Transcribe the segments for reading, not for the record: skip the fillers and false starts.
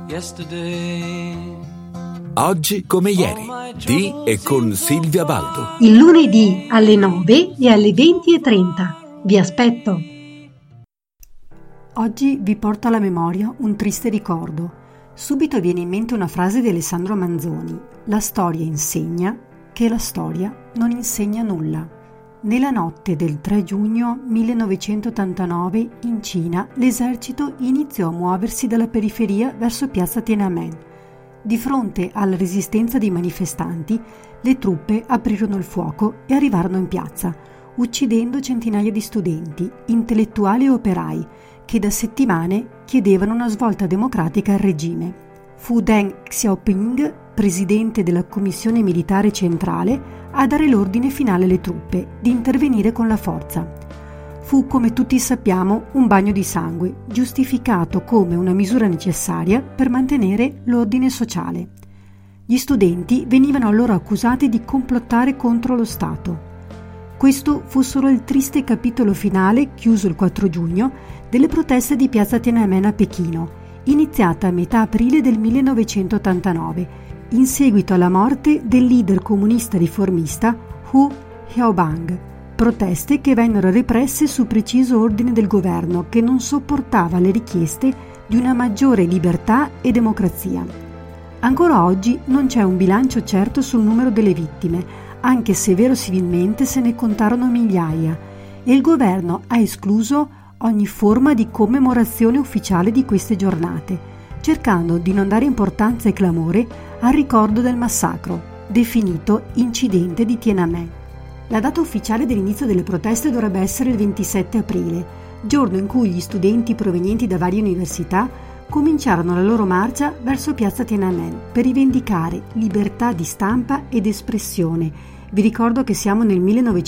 Oggi come ieri, di e con Silvia Baldo. Il lunedì alle 9 e alle 20:30. Vi aspetto. Oggi vi porto alla memoria un triste ricordo. Subito viene in mente una frase di Alessandro Manzoni: la storia insegna che la storia non insegna nulla. Nella notte del 3 giugno 1989 in Cina l'esercito iniziò a muoversi dalla periferia verso piazza Tiananmen. Di fronte alla resistenza dei manifestanti, le truppe aprirono il fuoco e arrivarono in piazza, uccidendo centinaia di studenti, intellettuali e operai che da settimane chiedevano una svolta democratica al regime. Fu Deng Xiaoping, presidente della Commissione Militare Centrale, a dare l'ordine finale alle truppe di intervenire con la forza. Fu, come tutti sappiamo, un bagno di sangue, giustificato come una misura necessaria per mantenere l'ordine sociale. Gli studenti venivano allora accusati di complottare contro lo Stato. Questo fu solo il triste capitolo finale, chiuso il 4 giugno, delle proteste di piazza Tiananmen a Pechino, iniziata a metà aprile del 1989, in seguito alla morte del leader comunista riformista Hu Yaobang, proteste che vennero represse su preciso ordine del governo che non sopportava le richieste di una maggiore libertà e democrazia. Ancora oggi non c'è un bilancio certo sul numero delle vittime, anche se verosimilmente se ne contarono migliaia, e il governo ha escluso ogni forma di commemorazione ufficiale di queste giornate, cercando di non dare importanza e clamore al ricordo del massacro, definito incidente di Tiananmen. La data ufficiale dell'inizio delle proteste dovrebbe essere il 27 aprile, giorno in cui gli studenti provenienti da varie università cominciarono la loro marcia verso piazza Tiananmen per rivendicare libertà di stampa ed espressione. Vi ricordo che siamo nel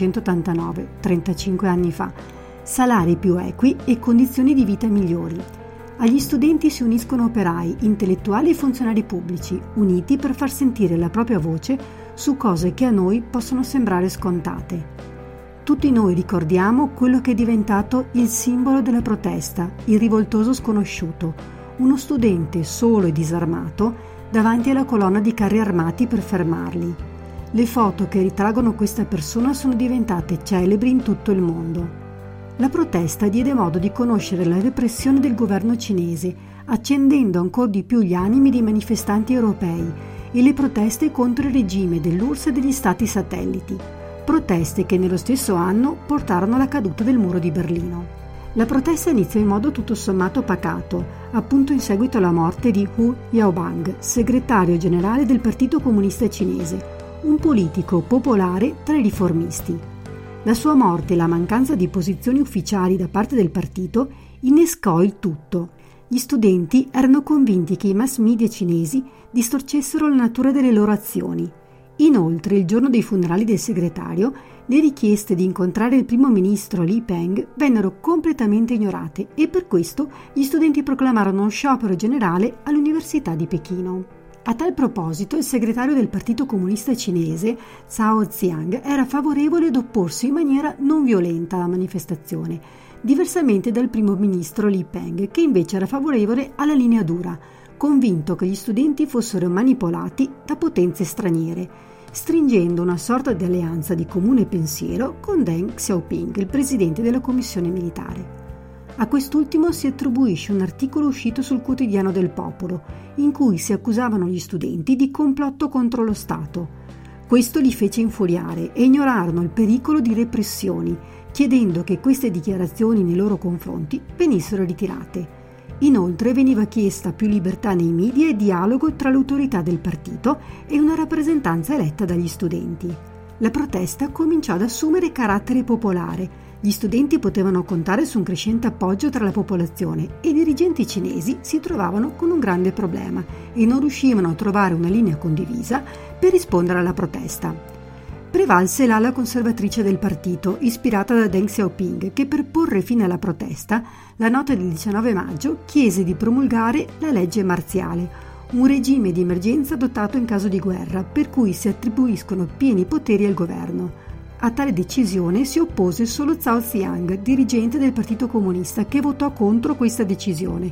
1989, 35 anni fa, salari più equi e condizioni di vita migliori. Agli studenti si uniscono operai, intellettuali e funzionari pubblici, uniti per far sentire la propria voce su cose che a noi possono sembrare scontate. Tutti noi ricordiamo quello che è diventato il simbolo della protesta, il rivoltoso sconosciuto, uno studente solo e disarmato davanti alla colonna di carri armati per fermarli. Le foto che ritraggono questa persona sono diventate celebri in tutto il mondo. La protesta diede modo di conoscere la repressione del governo cinese, accendendo ancora di più gli animi dei manifestanti europei, e le proteste contro il regime dell'URSS e degli stati satelliti, proteste che nello stesso anno portarono alla caduta del muro di Berlino. La protesta iniziò in modo tutto sommato pacato, appunto in seguito alla morte di Hu Yaobang, segretario generale del Partito Comunista Cinese, un politico popolare tra i riformisti. La sua morte e la mancanza di posizioni ufficiali da parte del partito innescò il tutto. Gli studenti erano convinti che i mass media cinesi distorcessero la natura delle loro azioni. Inoltre, il giorno dei funerali del segretario, le richieste di incontrare il primo ministro Li Peng vennero completamente ignorate e per questo gli studenti proclamarono uno sciopero generale all'Università di Pechino. A tal proposito, il segretario del Partito Comunista Cinese, Zhao Ziang, era favorevole ad opporsi in maniera non violenta alla manifestazione, diversamente dal primo ministro Li Peng, che invece era favorevole alla linea dura, convinto che gli studenti fossero manipolati da potenze straniere, stringendo una sorta di alleanza di comune pensiero con Deng Xiaoping, il presidente della Commissione Militare. A quest'ultimo si attribuisce un articolo uscito sul Quotidiano del Popolo, in cui si accusavano gli studenti di complotto contro lo Stato. Questo li fece infuriare e ignorarono il pericolo di repressioni, chiedendo che queste dichiarazioni nei loro confronti venissero ritirate. Inoltre veniva chiesta più libertà nei media e dialogo tra l'autorità del partito e una rappresentanza eletta dagli studenti. La protesta cominciò ad assumere carattere popolare. Gli studenti potevano contare su un crescente appoggio tra la popolazione e i dirigenti cinesi si trovavano con un grande problema e non riuscivano a trovare una linea condivisa per rispondere alla protesta. Prevalse l'ala conservatrice del partito, ispirata da Deng Xiaoping, che per porre fine alla protesta, la notte del 19 maggio chiese di promulgare la legge marziale, un regime di emergenza adottato in caso di guerra, per cui si attribuiscono pieni poteri al governo. A tale decisione si oppose solo Zhao Ziang, dirigente del Partito Comunista, che votò contro questa decisione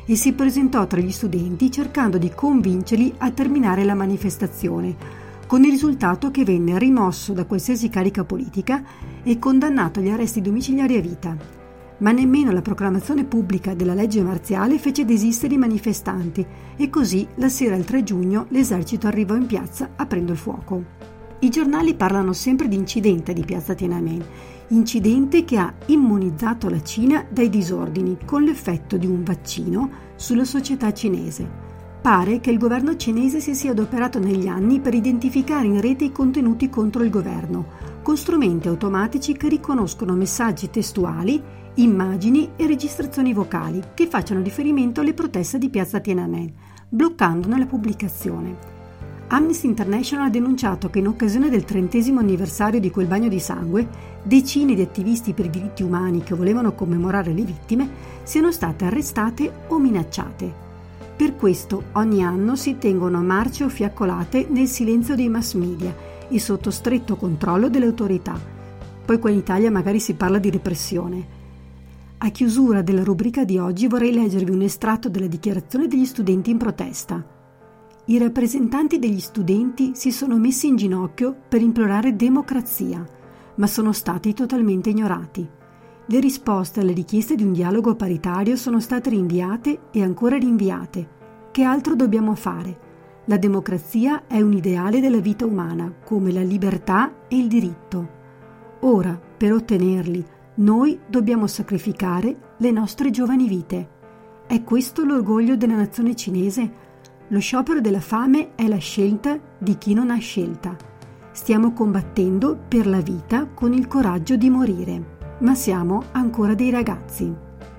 e si presentò tra gli studenti cercando di convincerli a terminare la manifestazione, con il risultato che venne rimosso da qualsiasi carica politica e condannato agli arresti domiciliari a vita. Ma nemmeno la proclamazione pubblica della legge marziale fece desistere i manifestanti e così la sera del 3 giugno l'esercito arrivò in piazza aprendo il fuoco. I giornali parlano sempre di incidente di piazza Tiananmen, incidente che ha immunizzato la Cina dai disordini con l'effetto di un vaccino sulla società cinese. Pare che il governo cinese si sia adoperato negli anni per identificare in rete i contenuti contro il governo, con strumenti automatici che riconoscono messaggi testuali, immagini e registrazioni vocali che facciano riferimento alle proteste di piazza Tiananmen, bloccandone la pubblicazione. Amnesty International ha denunciato che in occasione del 30° anniversario di quel bagno di sangue, decine di attivisti per i diritti umani che volevano commemorare le vittime siano state arrestate o minacciate. Per questo ogni anno si tengono marce o fiaccolate nel silenzio dei mass media e sotto stretto controllo delle autorità. Poi qua in Italia magari si parla di repressione. A chiusura della rubrica di oggi vorrei leggervi un estratto della dichiarazione degli studenti in protesta. I rappresentanti degli studenti si sono messi in ginocchio per implorare democrazia, ma sono stati totalmente ignorati. Le risposte alle richieste di un dialogo paritario sono state rinviate e ancora rinviate. Che altro dobbiamo fare? La democrazia è un ideale della vita umana, come la libertà e il diritto. Ora, per ottenerli, noi dobbiamo sacrificare le nostre giovani vite. È questo l'orgoglio della nazione cinese? Lo sciopero della fame è la scelta di chi non ha scelta. Stiamo combattendo per la vita con il coraggio di morire, ma siamo ancora dei ragazzi.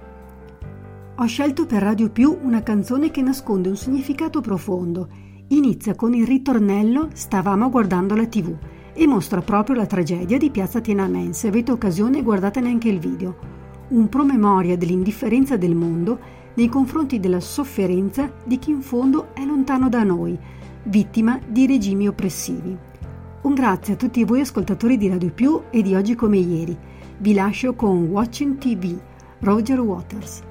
Ho scelto per Radio Più una canzone che nasconde un significato profondo. Inizia con il ritornello "Stavamo guardando la TV" e mostra proprio la tragedia di piazza Tiananmen. Se avete occasione guardatene anche il video. Un promemoria dell'indifferenza del mondo nei confronti della sofferenza di chi in fondo è lontano da noi, vittima di regimi oppressivi. Un grazie a tutti voi ascoltatori di Radio Più e di Oggi come Ieri. Vi lascio con Watching TV, Roger Waters.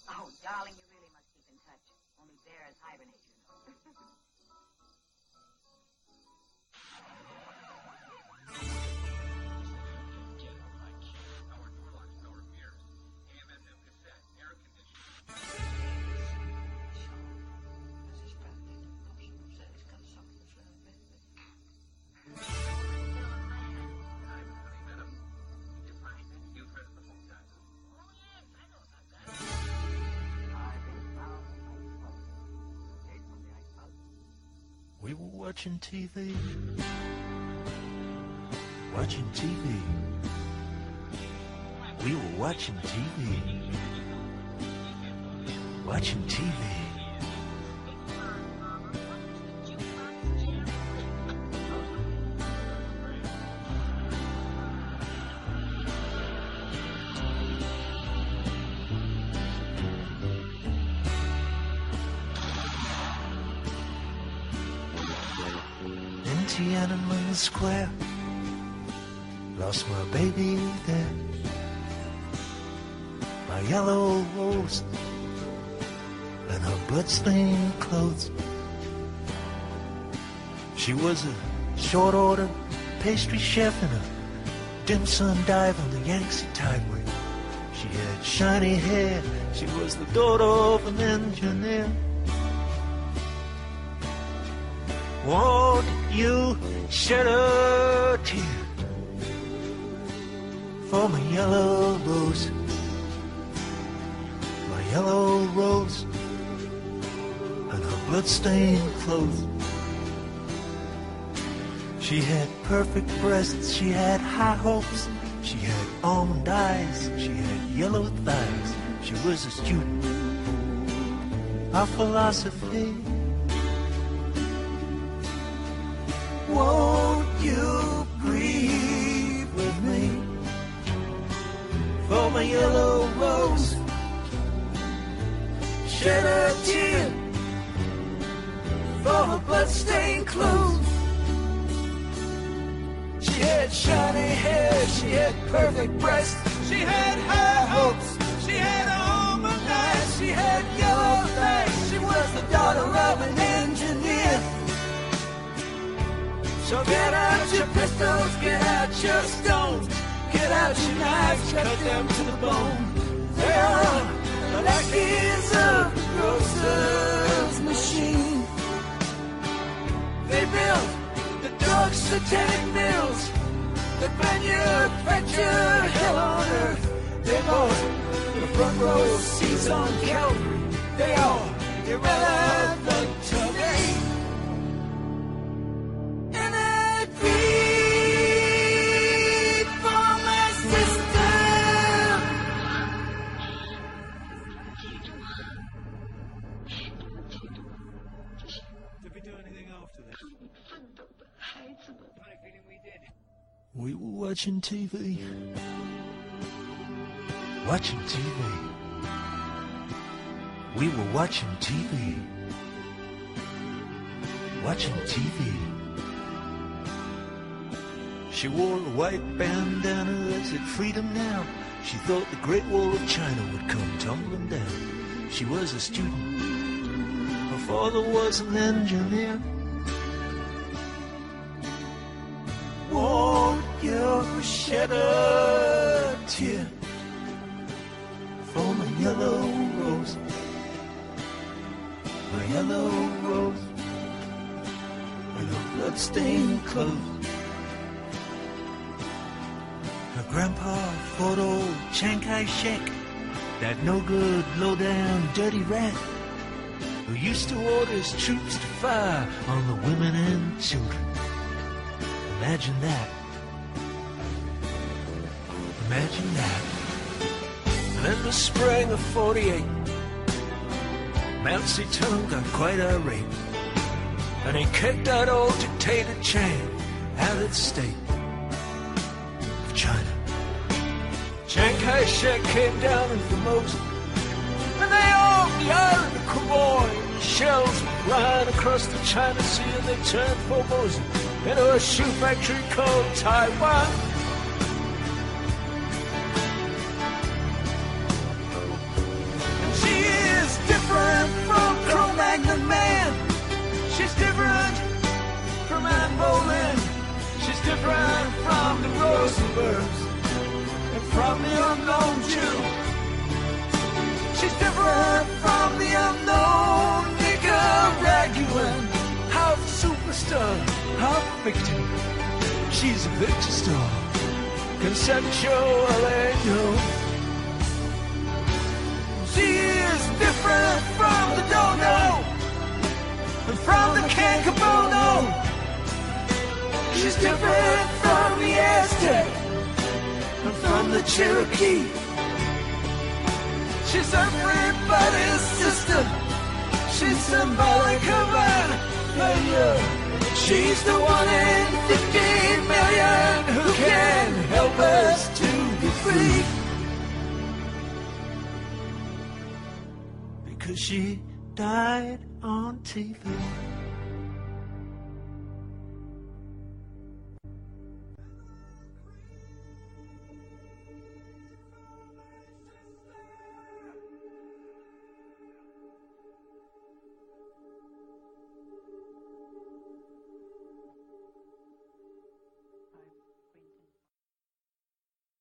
We were watching TV, watching TV. We were watching TV, watching TV. Tiananmen Square, lost my baby there, my yellow rose and her bloodstained clothes. She was a short order pastry chef in a dim sun dive on the Yangtze Tideway. She had shiny hair, she was the daughter of an engineer. Won't you shed a tear for my yellow rose, and her bloodstained clothes. She had perfect breasts, she had high hopes, she had almond eyes, she had yellow thighs. She was a student of philosophy. Won't you grieve with me for my yellow rose? Shed a tear for her bloodstained clothes. She had shiny hair, she had perfect breasts, she had high hopes, she had almond eyes. She had yellow thighs. She was the daughter of an engineer. So get out your pistols, get out your stones, get out your knives, cut them to the bone. They are the lackeys of the grocer's machine. They built the dark satanic mills that manufacture hell on earth. They bought the front row seats on Calvary. They are irrelevant today. And I grieve for my sister. Did we do anything after this? Funny feeling we did. We were watching TV. Watching TV. We were watching TV. Watching TV. She wore a white bandana that said freedom now. She thought the Great Wall of China would come tumbling down. She was a student. Her father was an engineer. Won't you shed a tear for my yellow rose? My yellow rose and her bloodstained clothes. Her grandpa fought old Chiang Kai-shek, that no-good, low-down, dirty rat who used to order his troops to fire on the women and children. Imagine that. Imagine that. And in the spring of '48, Mao Zedong got quite irate, and he kicked that old dictator Chiang out of the state of China. Chiang Kai-shek came down in Formosa, and they owned the island of Quemoy. Shells flying across the China Sea, and they turned Formosa into a shoe factory called Taiwan. And she is different from Cro-Magnon Man. She's different from Anne Boleyn. She's different from the Rosenbergs and from the unknown Jew. She's different from the unknown Nicaraguan. Half superstar, half victim. She's a victor star, consensual angel. She is different from the dodo and from the cancabono. She's different from the Aztec and from the Cherokee. She's everybody's sister. She's symbolic of an failure. She's the 1 in 15 million who can help us to be free. Because she died on TV.